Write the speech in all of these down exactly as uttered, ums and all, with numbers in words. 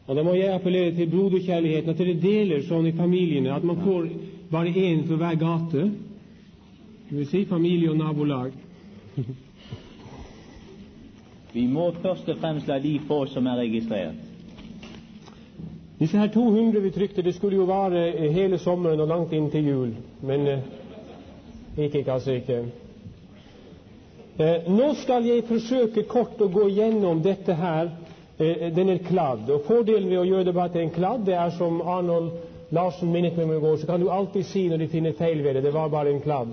Og da må jeg appellere til broderkjærligheten, at dere deler sånn i familiene, at man får bare en for hver gate. Det vil si familie og nabolag. Vi må først og fremst la de få som er registrert. Disse her to hundre vi trykte, det skulle jo vare hele sommeren og langt inn til jul. Men eh, ikke, altså ikke. Eh, nå skal jeg forsøke kort å gå gjennom dette her. Eh, den er kladd. Og fordelen ved å gjøre det bare til en kladd, det er som Arnold Larsen minnet meg om i går, så kan du alltid si når de finner feil ved det. Det var bare en kladd.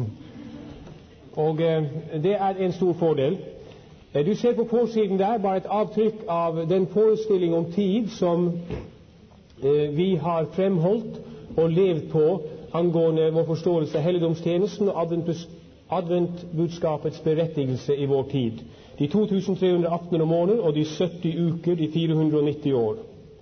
Og eh, det er en stor fordel. Eh, du ser på forsiden der bare et avtrykk av den forestilling om tid som eh, vi har fremholdt og levd på angående vår forståelse av helligdomstjenesten og adventbudskapets berettigelse i vår tid. De to tusen tre hundre aftener om måneden og de sytti uker, de fire hundre og nitti år.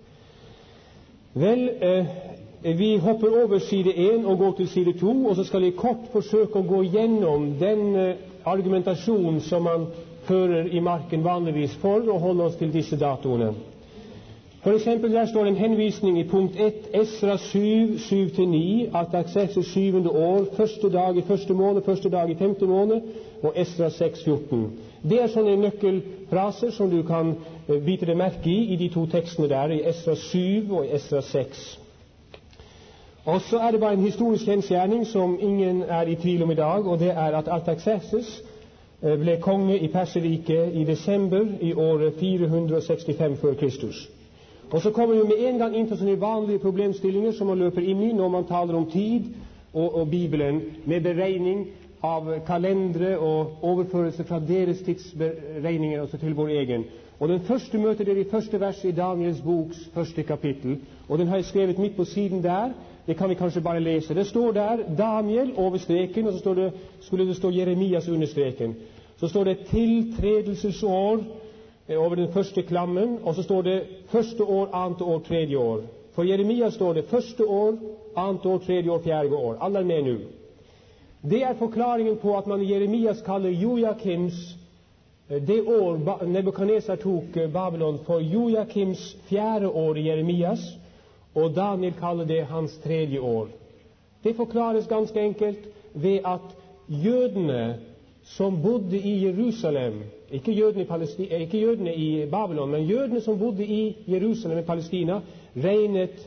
Vel, eh, vi hopper over side én og går til side to, og så skal jeg kort forsøke å gå gjennom den eh, argumentasjon som man fører i marken vanligvis for å holde oss til disse datoene. For eksempel der står en henvisning i punkt ett, Esra syv, syv til ni, Artaxerxes syvende år, første dag i første måned, første dag i femte måned, og Esra seks, fjorten. Det er sånne nøkkelfraser som du kan uh, bite deg merke i i de to tekstene der, i Esra syv og i Esra seks. Og så er det bare en historisk kjensgjerning som ingen er i tvil om i dag, og det er at Artaxerxes uh, ble konge i Perserriket i desember i året fire hundre og sekstifem før Kristus. Og så kommer vi med en gang inn til sånne vanlige problemstillinger som man løper inn i når man taler om tid og, og Bibelen, med beregning av kalendere og overførelse fra deres tidsberegninger også til vår egen. Og den første møter dere i første vers i Daniels boks første kapittel, og den har jeg skrevet midt på siden der. Det kan vi kanskje bare lese. Det står der Daniel over streken, og så står det, skulle det stå Jeremias under streken. Så står det tiltredelsesår over den første klammen, og så står det første år, annet år, tredje år. For Jeremia står det første år, annet år, tredje år, fjerde år. Alle er med nå. Det er forklaringen på at man i Jeremias kaller Joakims, det år Nebukadnesar tok Babylon, for Joakims fjerde år i Jeremias, og Daniel kaller det hans tredje år. Det forklares ganske enkelt ved at jødene som bodde i Jerusalem, ikke jødene i, Palestina, ikke jødene i Babylon, men jødene som bodde i Jerusalem i Palestina, regnet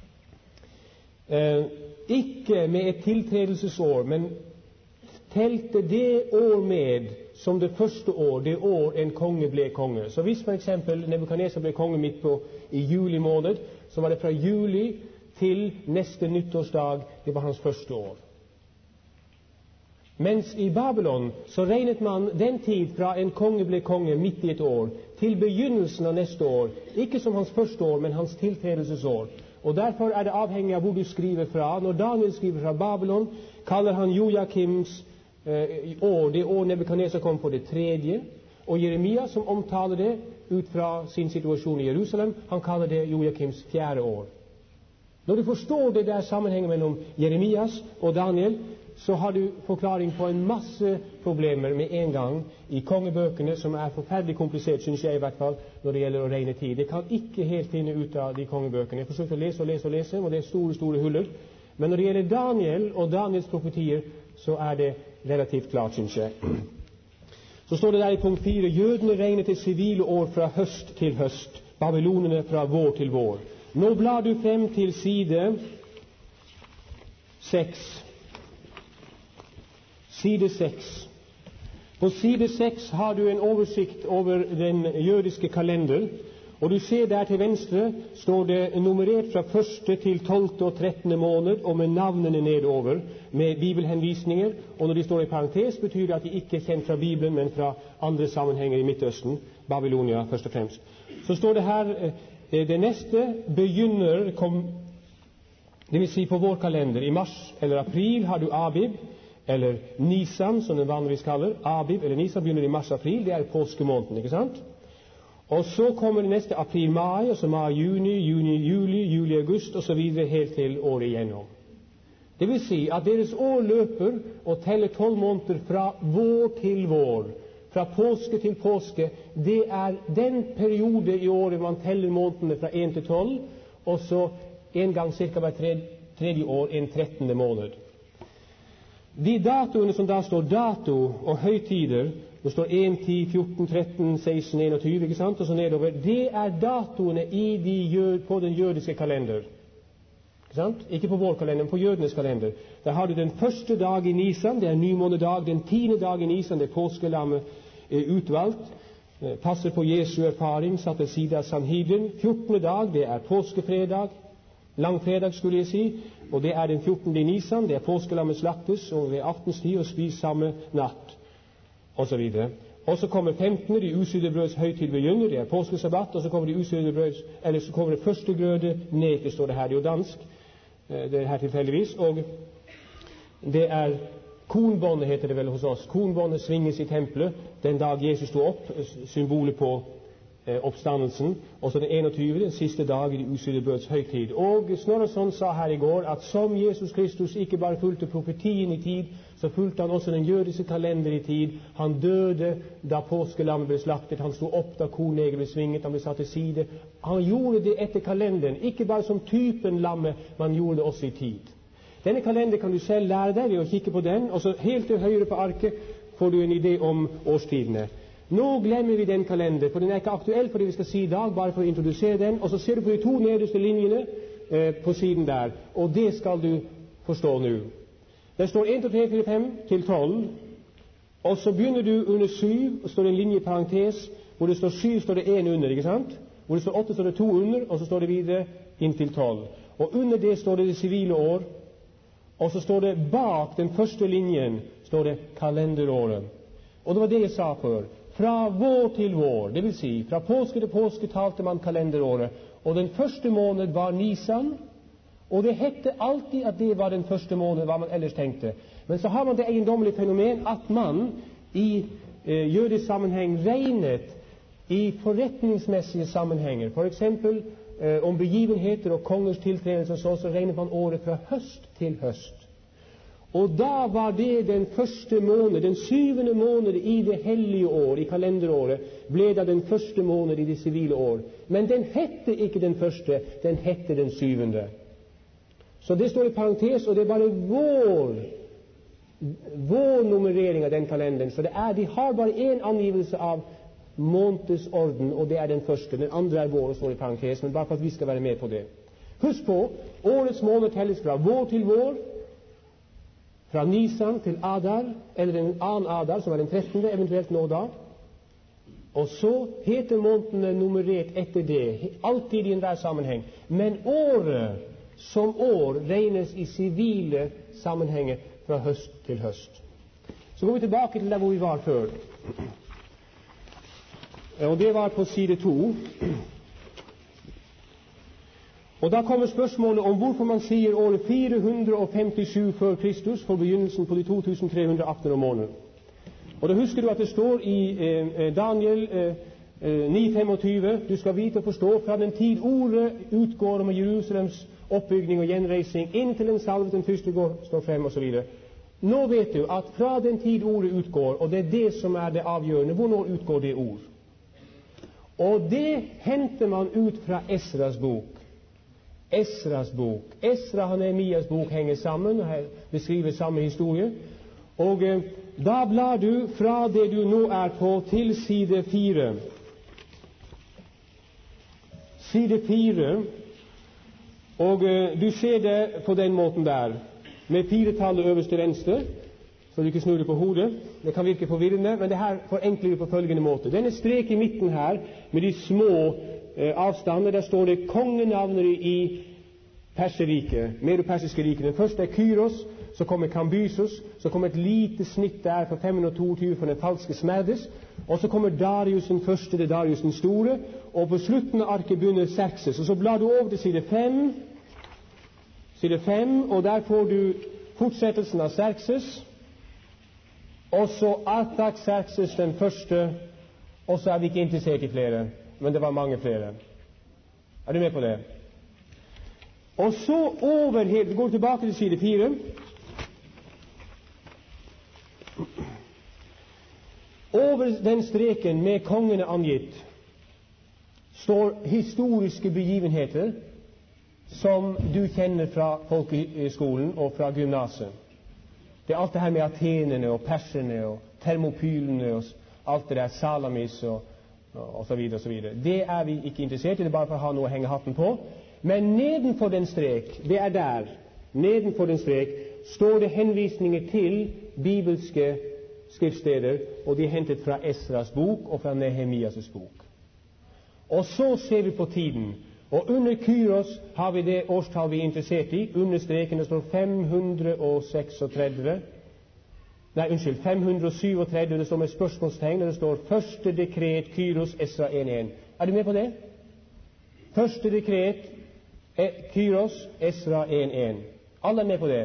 eh, ikke med et tiltredelsesår, men telte det år med som det første år, det år en konge ble konge. Så hvis for eksempel Nebukadnesar ble konge midt på i juli måned, så var det fra juli til neste nyttårsdag, det var hans første år. Mens i Babylon så regnet man den tid fra en konge ble konge midt i et år, til begynnelsen av neste år, ikke som hans første år, men hans tiltredelsesår. Og derfor er det avhengig av hvor du skriver fra. Når Daniel skriver fra Babylon, kaller han Joakims eh, år, det år Nebukadnesar kom på, det tredje. Og Jeremia, som omtaler det ut fra sin situasjon i Jerusalem, han kaller det Joakims fjerde år. Når du forstår det der sammenhengen mellom Jeremias og Daniel, så har du forklaring på en masse problemer med en gang i kongebøkene, som er forferdelig komplisert, synes jeg i hvert fall, når det gjelder å regne tid. Det kan ikke helt finne ut av de kongebøkene. Jeg forsøker å lese og lese og lese, og det er store, store huller. Men når det gjelder Daniel og Daniels profetier, så er det relativt klart, synes jeg. Så står det der i punkt fire, jødene regnet det sivile år fra høst til høst, babylonene fra vår til vår. Nå blar du frem til side seks. Side seks. På side seks har du en oversikt over den jødiske kalender, og du ser der til venstre står det nummerert fra første til tolvte og trettende måned, og med navnene nedover, med bibelhenvisninger, og når de står i parentes, betyr det at de ikke er kjent fra Bibelen, men fra andre sammenhenger i Midtøsten, Babylonia først og fremst. Så står det her, det neste begynner, kom, det vil si på vår kalender, i mars eller april har du Abib, eller Nisan, som den vanligvis kaller. Abib eller Nisan begynner i mars-april, det er påskemåneden, ikke sant? Og så kommer det neste april-mai, og så mai-juni, juni-juli, juli-august, og så videre helt til året igjennom. Det vil si at deres år løper og teller tolv måneder fra vår til vår, fra påske til påske, det er den periode i året man teller månedene fra én til tolv, og så en gang cirka hver tredje, tredje år, en trettende måned. De datoene som da står dato og høytider, det står en, ti, fjorten, tretten, seksten, enogtyve, ikke sant, og så nedover, det er datoene i de jød, på den jødiske kalender. Ikke sant? Ikke på vår kalender, men på jødenes kalender. Der har du den første dag i Nisan, det er nymånedag, den tiende dag i Nisan, det er påskelammet er utvalgt, passer på Jesu erfaring, satt til side av Sanhedrin. fjortende dag, det er påskefredag, langfredag skulle jeg si, og det er den fjortende i Nisan, det er påskelammet slaktes, og ved aftenstid og spis samme natt, og så videre. Og så kommer femtende, de usydde brøds høytid begynner, det er påskesabbat, og så kommer de usydde brøds, eller så kommer det første grøde ned, det står det her, det er jo dansk, det er her tilfeldigvis, og det er kornbåndet, heter det vel hos oss. Kornbåndet svinges i tempelet den dag Jesus stod opp, symbolet på eh, oppstandelsen, og så den enogtyvende, den siste dag i de usydde brøds høytid. Og Snorrason sa her i går at som Jesus Kristus ikke bare fulgte profetien i tid, så fulgte han også den jødiske kalender i tid. Han døde da påskelammet ble slaktet, han stod opp da kornegeret ble svinget, han ble satt til side. Han gjorde det etter kalenderen, ikke bare som typen lammet, man gjorde det også i tid. Denne kalender kan du selv lære deg ved å kikke på den, og så helt til høyre på arket får du en idé om årstidene. Nå glemmer vi den kalender, for den er ikke aktuell for det vi skal si i dag, bare for å introdusere den, og så ser du på de to nederste linjene eh, på siden der, og det skal du forstå nå. Det står en, to, tre, fire, fem til tolv, og så begynner du under syv, og står det en linje i parentes, hvor det står syv, står det en under, ikke sant? Hvor det står åtte, står det to under, og så står det videre inntil tolv. Og under det står det det sivile år, og så står det bak den første linjen står det kalenderåret. Og det var det jeg sa før. Fra vår til vår, det vil si, fra påske til påske talte man kalenderåret. Og den første måned var Nisan, og det hette alltid at det var den første måned, hva man ellers tenkte. Men så har man det eiendommelige fenomen at man i eh, jødisk sammenheng regnet i forretningsmessige sammenhenger. For eksempel eh, om begivenheter og kongers tiltredelse, så, så regnet man året fra høst til høst. Og da var det den første måned, den syvende måned i det hellige år, i kalenderåret, ble da den første måned i det sivile år. Men den hette ikke den første, den hette den syvende. Så det står i parentes, og det er bare vår, vår nummerering av den kalenderen. Så det er, de har bare en angivelse av månedsorden, og det er den første. Den andre er vår, og står i parentes, men bare for at vi skal være med på det. Husk på, årets måned telles fra vår til vår, fra Nisan til Adar, eller en annen Adar, som er den trettende, eventuelt nå da. Og så heter månedene nummerert etter det, alltid i enhver sammenheng. Men året som år regnes i sivile sammenhenger fra høst til høst. Så går vi tilbake til der hvor vi var før. Og det var på side to. Og da kommer spørsmålet om hvorfor man sier året fire hundre femtisju før Kristus for begynnelsen på de to tusen tre hundre atten om måneden. Og da husker du at det står i eh, Daniel eh, eh, ni femogtyve, du skal vite og forstå fra den tid ordet utgår om Jerusalems oppbygning og gjenreising inntil den salvet den første går, står frem og så videre. Nå vet du at fra den tid ordet utgår, og det er det som er det avgjørende, hvornår utgår det ord? Og det henter man ut fra Esras bok. Esras bok. Esra og Nehemias bok henger sammen, og her beskriver samme historie. Og eh, da blar du fra det du nå er på, til side fire. Side fire, og eh, du ser det på den måten der, med firetallet øverst til venstre, så du ikke snur det på hodet. Det kan virke forvirrende, men det her forenkler vi på følgende måte. Denne strek i midten her, med de små eh, avstander, der står det kongenavner i Perserriket, Medo-persiske riket. Den første er Kyros, så kommer Kambysos, så kommer et lite snitt der for fem hundre toogtyve for den falske Smerdes, og så kommer Darius den første, det er Darius den store, og på slutten av arket begynner Xerxes. Og så blar du over til side fem, side fem, og der får du fortsettelsen av Xerxes, og så Artaxerxes den første, og så er vi ikke interessert i flere, men det var mange flere. Er du med på det? Og så over helt, vi går tilbake til side fire. Over den streken med kongene angitt står historiske begivenheter som du kjenner fra folkeskolen og fra gymnaset. Det er alt det her med atenerne og perserne og termopylene og alt det der, Salamis og, og så videre og så videre. Det er vi ikke interessert i, det er bare for å ha noe å henge hatten på. Men nedenfor den strek, det er der, nedenfor den strek, står det henvisninger til bibelske skriftsteder, og de er hentet fra Esras bok og fra Nehemias' bok. Og så ser vi på tiden, og under Kyros har vi det årstall vi er interessert i. Under streken det står fem hundre seksogtredve, nei, unnskyld, fem hundre syvogtredve, det står med spørsmålstegn, og det står første dekret Kyros Esra en en. Er du med på det? Første dekret Kyros Esra en en. Alle er med på det.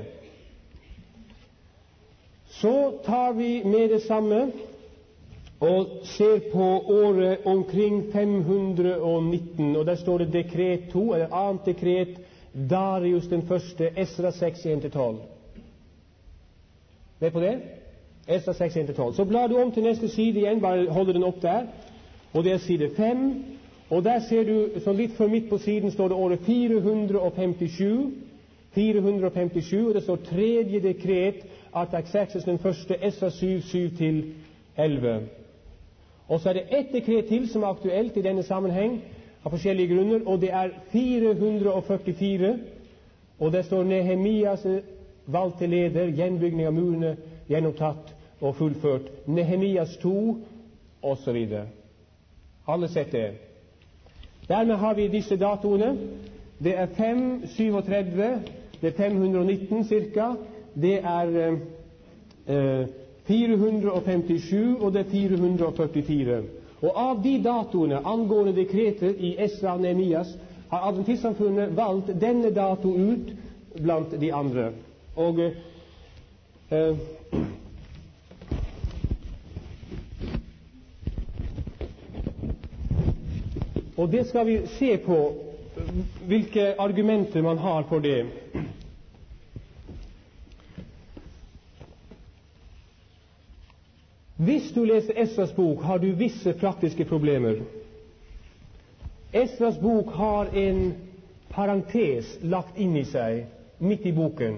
Så tar vi med det samme og ser på året omkring fem hundre nitten, og der står det dekret to, eller annet dekret, Darius den første, Esra seks en til tolv. Med på det? Esra seks en til tolv. Så blar du om til neste side igjen, bare holder den opp der, og det er side fem, og der ser du, så litt for midt på siden står det året fire hundre femtisju, fire hundre femtisju, og det står tredje dekret, Artaxerxes den første, Esra syv syv til elleve. Og så er det ett dekret til som er aktuelt i denne sammenheng, av forskjellige grunner, og det er fire hundre førtifire, og det står Nehemias valgt til leder, gjenbygning av murene, gjennomtatt og fullført, Nehemias to, og så videre. Alle sett det. Dermed har vi disse datoene. Det er fem syvogtredve, det er fem hundre nitten cirka, det er eh, fire hundre femtisju, og det er fire hundre førtifire. Og av de datoene angående dekreter i Esra og Nehemias har Adventistsamfunnet valgt denne dato ut blant de andre. Og eh, og det skal vi se på, hvilke argumenter man har for det. Hvis du leser Esras bok, har du visse praktiske problemer. Esras bok har en parentes lagt inn i seg, midt i boken.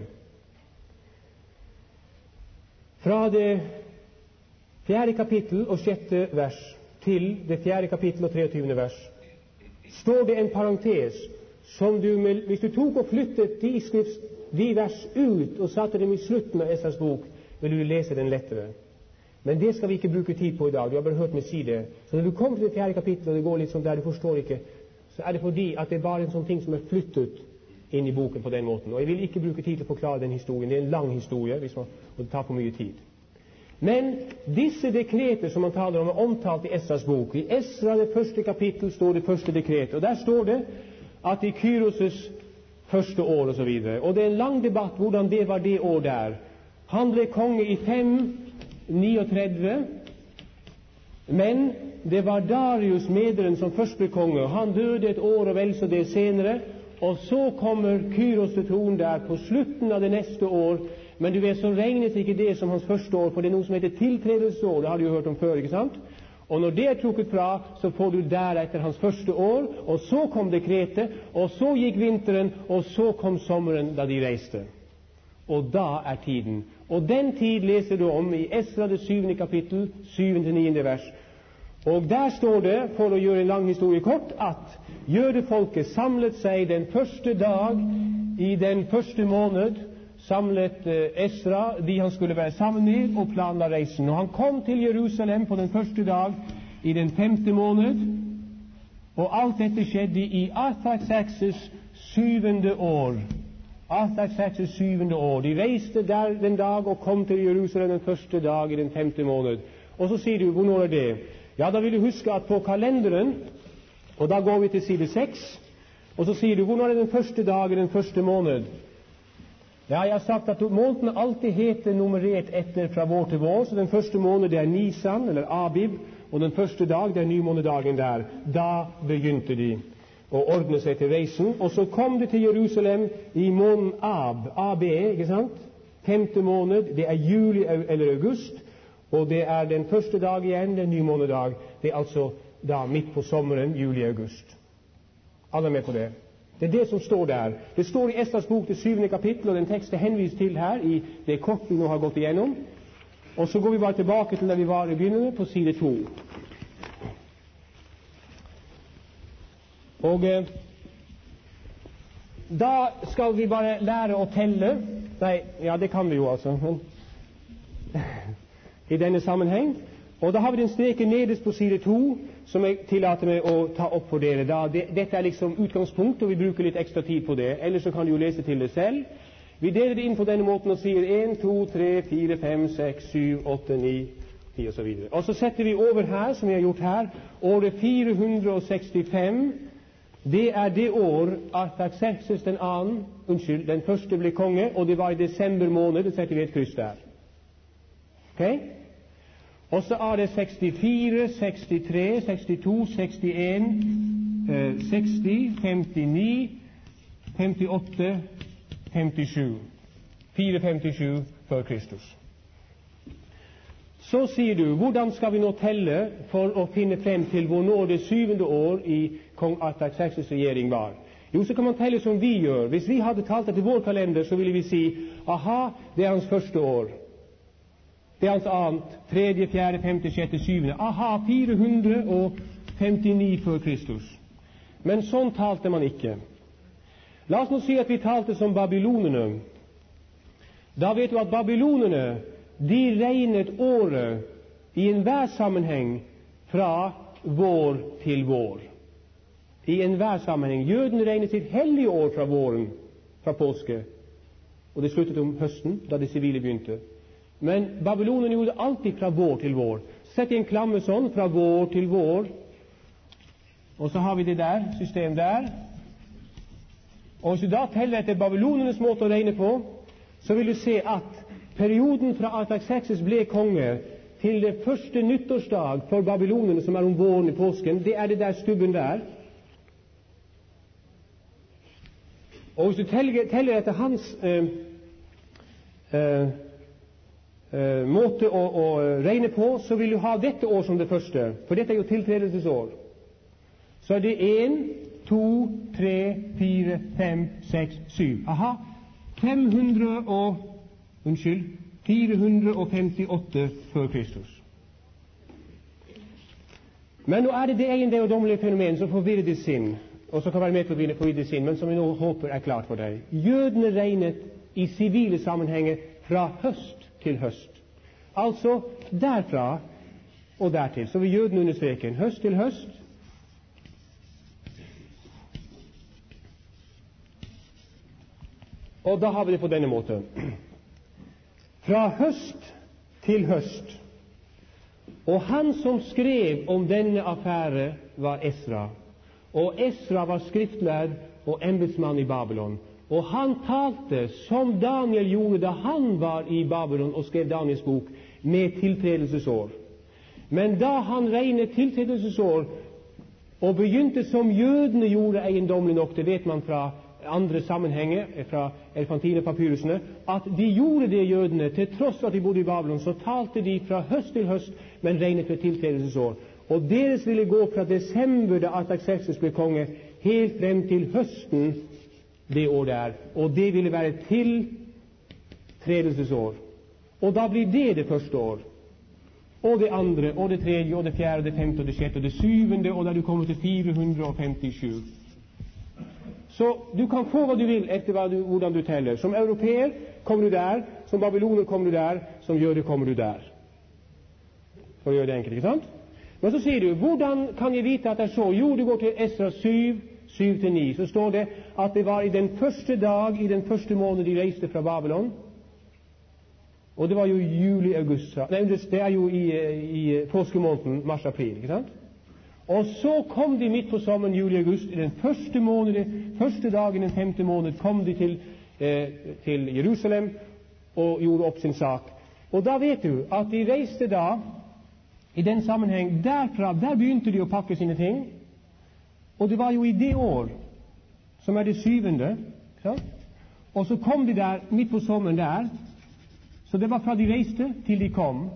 Fra det fjerde kapittel og sjette vers til det fjerde kapittel og treogtyvende vers står det en parentes som du, hvis du tok og flyttet de, skrift, de vers ut og satte dem i slutten av Esras bok, vil du lese den lettere. Men det skal vi ikke bruke tid på i dag. Du har bare hørt meg si det. Så når du kommer til det fjerde kapittel, og det går litt sånn der du forstår ikke, så er det fordi at det er bare en sånn ting som er flyttet inn i boken på den måten. Og jeg vil ikke bruke tid til å forklare den historien. Det er en lang historie, hvis man, og det tar for mye tid. Men disse dekreter som man taler om, er omtalt i Esras bok. I Esra, det første kapittel, står det første dekret. Og der står det at i Kyros' første år og så videre. Og det er en lang debatt hvordan det var det år der. Han ble konge i fem niogtredve, men det var Darius mederen som først ble konge. Han døde et år og vel så det senere, og så kommer Kyros til tronen der på slutten av det neste år. Men du vet, så regnes ikke det som hans første år, for det er noe som heter tiltredelsesår. Det har du jo hørt om før, ikke sant? Og når det er trukket fra, så får du deretter hans første år, og så kom dekretet, og så gikk vinteren, og så kom sommeren da de reiste. Og da er tiden. Og den tid leser du om i Esra det syvende kapittel, syvende til niende vers. Og der står det, for å gjøre en lang historie kort, at jødefolket samlet seg den første dag i den første måned, samlet Esra, de han skulle være sammen med, og planla reisen. Og han kom til Jerusalem på den første dag i den femte måned, og alt dette skjedde i Artaxerxes syvende år. Artaxerxes syvende år. De reiste der den dag og kom til Jerusalem den første dag i den femte måned. Og så sier du, hvornår er det? Ja, da vil du huske at på kalenderen, og da går vi til side seks, og så sier du, hvornår er den første dag i den første måned? Ja, jeg har sagt at måneden alltid heter nummerert etter fra vår til vår, så den første måned det er Nisan, eller Abib, og den første dag det er nymånedagen der. Da begynte de å ordne seg til reisen, og så kom de til Jerusalem i måneden Ab, A B, ikke sant? Femte måned, det er juli eller august, Og det er den første dag igjen, den nye månedag. Det er altså da midt på sommeren, juli-august. Alle er med på det? Det er det som står der. Det står i Esras bok, det syvende kapittel, og den teksten er henvist til her i det kort vi nå har gått igjennom. Og så går vi bare tilbake til der vi var i begynnelsen, på side to. Og eh, da skal vi bare lære å telle. Nei, ja, det kan vi jo altså, men i denne sammenheng. Og da har vi den streken nederst på side to, som jeg tillater meg å ta opp for dere. Da, det, dette er liksom utgangspunkt, og vi bruker litt ekstra tid på det. Ellers så kan du jo lese til det selv. Vi deler det inn på denne måten og sier en, to, tre, fire, fem, seks, syv, åtte, ni, ti og så videre. Og så setter vi over her, som vi har gjort her, året fire hundre og sekstifem. Det er det år Artaxerxes den annen, unnskyld, den første ble konge, og det var i desember måned. Det setter vi et kryss der. Ok? Og så er det sekstifire, sekstitre, sekstito, sekstien, eh, seksti, femtini, femtiåtte, femtisju. fire femtisju før Kristus. Så sier du, hvordan skal vi nå telle for å finne frem til hvor nå det syvende år i kong Artaxerxes regjering var? Jo, så kan man telle som vi gjør. Hvis vi hadde talt etter vår kalender, så ville vi si, aha, det er hans første år. Det er hans annet, tredje, fjerde, femte, sjette, syvende. Aha, fire hundre og femtini før Kristus. Men sånn talte man ikke. La oss nå si at vi talte som babylonerne. Da vet du at babylonerne, de regnet året i enhver sammenheng fra vår til vår. I enhver sammenheng. Jødene regnet sitt hellige år fra våren, fra påske. Og det sluttet om høsten, da det sivile begynte. Men babylonerne gjorde det alltid fra vår til vår. Sett i en klamme sånn, fra vår til vår. Og så har vi det der, system der. Og hvis du da teller etter babylonernes måte å regne på, så vil du se at perioden fra Artaxerxes ble konge til det første nyttårsdag for babylonerne, som er om våren i påsken, det er det der stubben der. Og hvis du teller, teller etter hans eh, eh, eh, måte å, å regne på, så vil du ha dette år som det første, for dette er jo tiltredelsesår. Så er det en, to, tre, fire, fem, seks, syv. Aha, fem hundre og, unnskyld, fire hundre og femtiåtte før Kristus. Men nå er det det eiendommelige fenomen som forvirrer ditt sinn, og som kan være med til å forvirre ditt sinn, men som vi nå håper er klart for deg. Jødene regnet i sivile sammenhenger fra høst til høst. Altså derfra og dertil. Så vil jødene understreke høst til høst. Og da har vi det på denne måten. Fra høst til høst. Og han som skrev om denne affære var Esra. Og Esra var skriftlærd og embetsmann i Babylon. Og han talte som Daniel gjorde da han var i Babylon og skrev Daniels bok, med tiltredelsesår. Men da han regnet tiltredelsesår og begynte som jødene gjorde, eiendommelig nok, det vet man fra andre sammenhenger, fra elefantinepapyrusene, at de gjorde det jødene, til tross for at de bodde i Babylon, så talte de fra høst til høst, men regnet ved tiltredelsesår. Og deres ville gå fra desember, da Artaxerxes ble konge, helt frem til høsten det år der. Og det ville være tiltredelsesår. Og da blir det det første år. Og det andre, og det tredje, og det fjerde, og det femte, og det sjette, og det syvende, og da du kommer til fire hundre og femtisju. Så du kan få hva du vil etter hva du, hvordan du teller. Som europeer kommer du der, som babyloner kommer du der, som jøde kommer du der. For å gjøre det enkelt, ikke sant? Men så sier du, hvordan kan jeg vite at det er så? Jo, du går til Esra syv, syv til ni. Så står det at det var i den første dag, i den første måned de reiste fra Babylon. Og det var jo juli-august. Nei, det er jo i, i påskemåneden, mars-april, ikke sant? Og så kom de midt på sommeren, juli-august, i den første måned, første dagen, den femte måned, kom de til, eh, til Jerusalem og gjorde opp sin sak. Og da vet du at de reiste da, i den sammenheng, derfra, der begynte de å pakke sine ting, og det var jo i det år, som er det syvende, så? Og så kom de der, midt på sommeren der, så det var fra de reiste til de kom,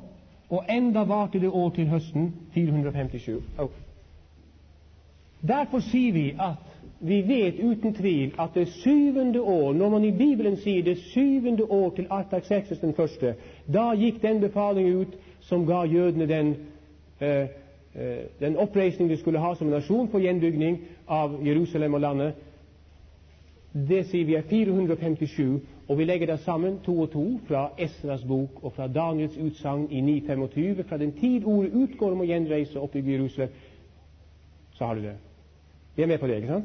og enda varte det år til høsten firehundrafemtisju. Oh. Derfor sier vi at vi vet uten tvil at det syvende år, når man i Bibelen sier det syvende år til Artaxerxes den første, da gikk den befaling ut som ga jødene den, eh, eh, den oppreisning de skulle ha som nasjon for gjenbygning av Jerusalem og landet. Det sier vi er firehundrafemtisju, og vi legger det sammen to og to fra Esras bok og fra Daniels utsagn i ni femogtyve. Fra den tid ordet utgår om å gjenreise og oppbygge Jerusalem, så har du det. Vi er med på det, ikke sant?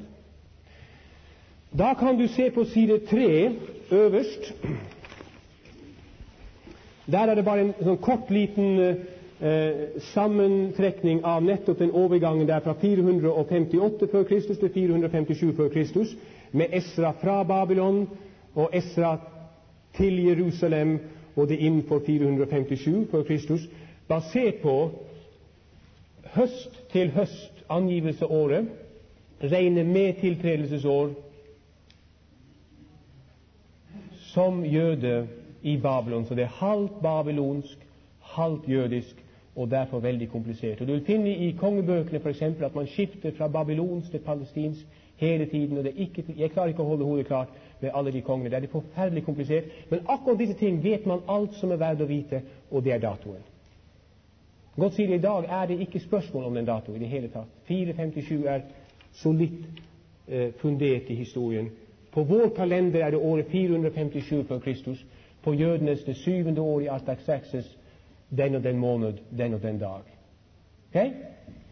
Da kan du se på side tre øverst. Der er det bare en sånn kort liten eh, sammentrekning av nettopp den overgangen der fra firehundrafemtiåtte før Kristus til firehundrafemtisju før Kristus, med Esra fra Babylon og Esra til Jerusalem, og det innenfor firehundrafemtisju før Kristus, basert på høst til høst angivelse året, regne med tiltredelsesår som jøde i Babylon. Så det er halvt babylonsk, halvt jødisk, og derfor veldig komplisert. Og du vil finne i kongebøkene for eksempel at man skifter fra babylonsk til palestinsk hele tiden, og det er ikke, jeg klarer ikke å holde hodet klart med alle de kongene. Det er forferdelig komplisert, men akkurat disse ting vet man alt som er verdt å vite, og det er datoen. Godt sier det, i dag er det ikke spørsmål om den datoen i det hele tatt. fire femtisju er solidt eh, fundert i historien. På vår kalender er det året firehundrafemtisju før Kristus. På jødenes det syvende år i Artaxerxes, den og den måned, den og den dag. Ok?